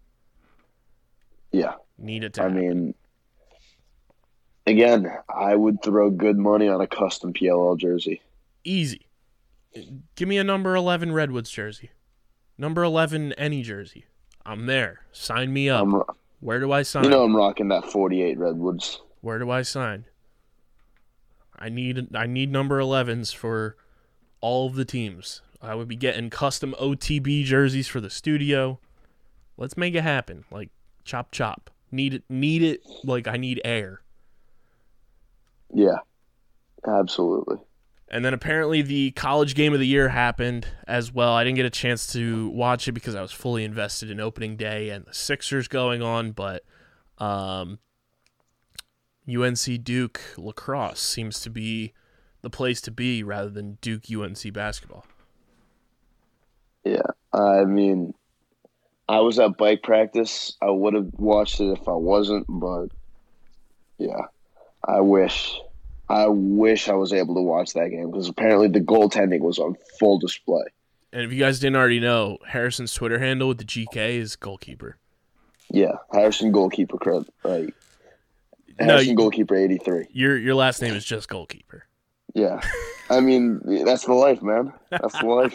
[SPEAKER 4] Yeah.
[SPEAKER 3] Need it to
[SPEAKER 4] I
[SPEAKER 3] happen.
[SPEAKER 4] mean, again, I would throw good money on a custom P L L jersey.
[SPEAKER 3] Easy. Give me a number eleven Redwoods jersey. Number eleven any jersey. I'm there. Sign me up.
[SPEAKER 4] I'm, ro-
[SPEAKER 3] Where do I sign?
[SPEAKER 4] you know I'm rocking that forty-eight Redwoods.
[SPEAKER 3] Where do I sign? I need I need number elevens for all of the teams. I would be getting custom O T B jerseys for the studio. Let's make it happen. Like chop chop. Need it need it like I need air.
[SPEAKER 4] Yeah, absolutely.
[SPEAKER 3] And then apparently the college game of the year happened as well. I didn't get a chance to watch it because I was fully invested in opening day and the Sixers going on, but um, U N C Duke lacrosse seems to be the place to be rather than Duke U N C basketball.
[SPEAKER 4] Yeah, I mean, I was at bike practice. I would have watched it if I wasn't, but yeah, I wish. I wish I was able to watch that game because apparently the goaltending was on full display.
[SPEAKER 3] And if you guys didn't already know, Harrison's Twitter handle with the G K is goalkeeper.
[SPEAKER 4] Yeah, Harrison goalkeeper credit. Like, Harrison
[SPEAKER 3] you,
[SPEAKER 4] goalkeeper eighty-three.
[SPEAKER 3] Your your last name is just goalkeeper.
[SPEAKER 4] Yeah. I mean, that's the life, man. That's the life.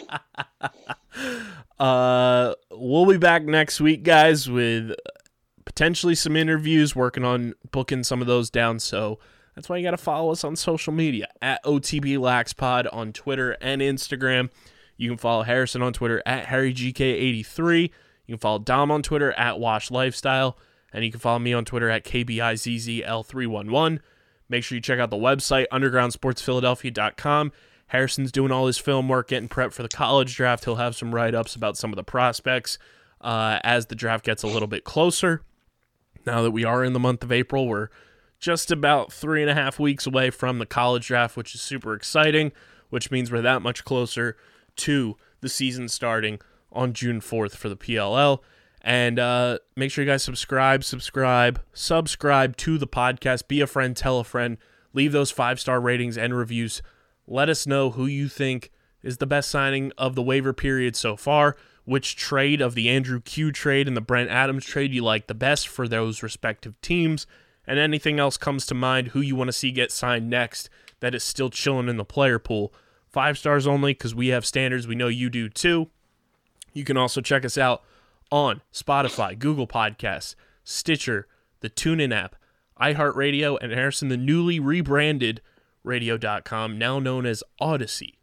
[SPEAKER 3] uh, we'll be back next week, guys, with potentially some interviews, working on booking some of those down. So that's why you got to follow us on social media at O T B Lax Pod on Twitter and Instagram. You can follow Harrison on Twitter at Harry G K eighty-three. You can follow Dom on Twitter at Wash Lifestyle. And you can follow me on Twitter at K B I Z Z L three one one. Make sure you check out the website, underground sports philadelphia dot com. Harrison's doing all his film work, getting prepped for the college draft. He'll have some write-ups about some of the prospects uh, as the draft gets a little bit closer. Now that we are in the month of April, we're just about three and a half weeks away from the college draft, which is super exciting, which means we're that much closer to the season starting on June fourth for the P L L. And uh, make sure you guys subscribe, subscribe, subscribe to the podcast. Be a friend, tell a friend. Leave those five-star ratings and reviews. Let us know who you think is the best signing of the waiver period so far, which trade of the Andrew Q trade and the Brent Adams trade you like the best for those respective teams, and anything else comes to mind, who you want to see get signed next that is still chilling in the player pool. Five stars only, because we have standards. We know you do too. You can also check us out on Spotify, Google Podcasts, Stitcher, the TuneIn app, iHeartRadio, and Harrison, the newly rebranded radio dot com, now known as Odyssey.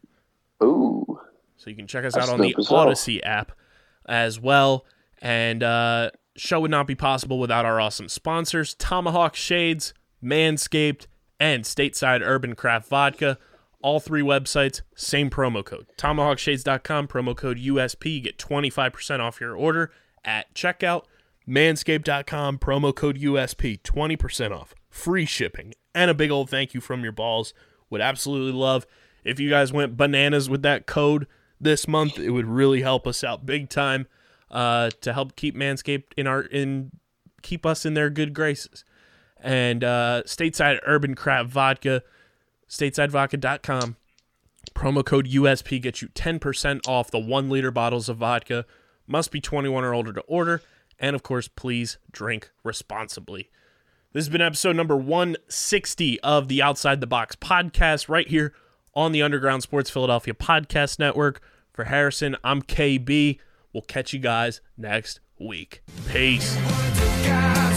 [SPEAKER 4] Ooh.
[SPEAKER 3] So you can check us out on the Odyssey app as well. And uh, show would not be possible without our awesome sponsors, Tomahawk Shades, Manscaped, and Stateside Urban Craft Vodka. All three websites, same promo code. tomahawk shades dot com, promo code U S P. You get twenty-five percent off your order at checkout. manscaped dot com, promo code U S P, twenty percent off. Free shipping. And a big old thank you from your balls. Would absolutely love if you guys went bananas with that code this month. It would really help us out big time uh, to help keep Manscaped in our in keep us in their good graces. And uh, Stateside Urban Craft Vodka, stateside vodka dot com. Promo code U S P gets you ten percent off the one liter bottles of vodka. Must be twenty-one or older to order. And, of course, please drink responsibly. This has been episode number one sixty of the Outside the Box podcast right here on the Underground Sports Philadelphia Podcast Network. For Harrison, I'm K B. We'll catch you guys next week. Peace.